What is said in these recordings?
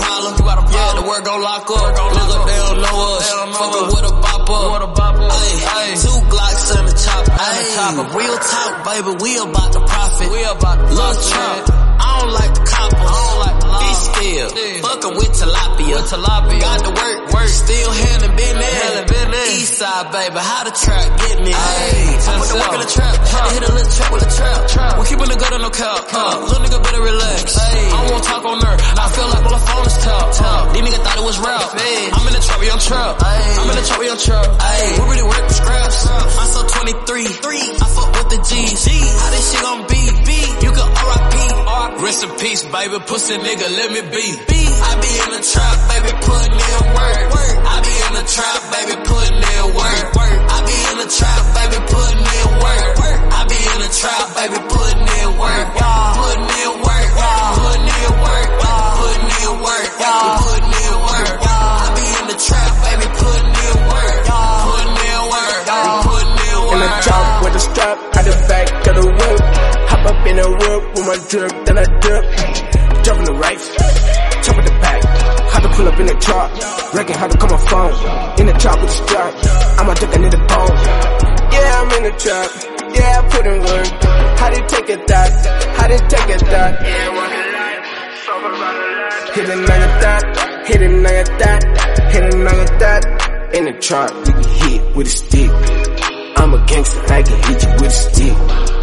problem. Yeah, the word gon' lock up. Nigga, they don't know us. Fuckin' with a bopper. Ayy, 2 Glocks in the chopper. Real talk, baby, we about to profit. Lil' Trump, I don't like the coppers. Be still, fuckin' with tilapia. Got to work, still handling business. Eastside, baby, how the trap get me? Ayy, I put the work in the trap. Had to hit a little trap with a trap. We keepin' the good on no cap. Little nigga better relax. I don't wanna talk on her. I feel like all the phone is top. These niggas thought it was rap. I'm in the trap, we on trap. I'm in the trap, we on trap. We really work with scraps. I'm so 23. I fuck with the G's. How this shit gon' be? You can R.I.P. Rest in peace, baby. Pussy nigga, let me be. I be in the trap, baby, putting in work. I be in the trap, baby, putting in work. I be in the trap, baby, putting in work. I be in the trap, baby, putting in work. Putting in work. Putting in work. Putting in work. Putting in work. I be in the trap, baby, putting in work. Putting in work. Putting in work. In the trap with the strap, at the back of the whip. Hop up in the whip with my drip, then I dip. Jump in the right, chop at the back. How to pull up in the trap, reckon how to come on phone. In the trap with the strap, I'm a dick, I need a bone. Yeah, I'm in the trap, yeah, I put in work. How they take it that, how they take it that. Yeah, walk it like, talk about it like. Hit a nugget that, hit a nugget that, hit a nugget that. In the trap, you can hit with a stick. I'm a gangster, I can hit you with a stick.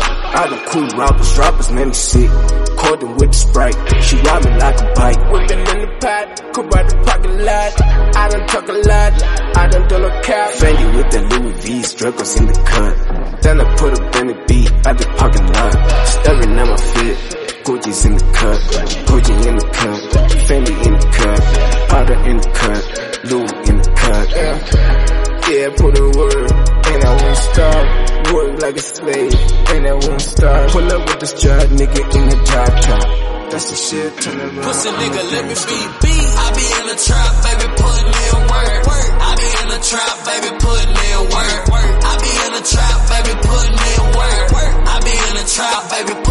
I done cool rappers made me sick. Caught them with the Sprite, she ride me like a bike. Whippin' in the pot, could ride the parking lot. I done talk a lot, I done done a cap. Fendi with the Louis V, Struggles in the cut. Then I put up in the beat at the parking lot. Staring at my fit, Gucci's in the cut. Gucci in the cut, Fendi in the cut. Powder in the cut, Louis in the cut. Yeah, put in work, and I won't stop. Work like a slave, and I won't stop. Pull up with the strap, nigga in the drop top. That's the shit, turn around. Pussy nigga, let me be. I be in the trap, baby, putting in work. I be in the trap, baby, putting in work. I be in the trap, baby, putting in work. I be in the trap, baby,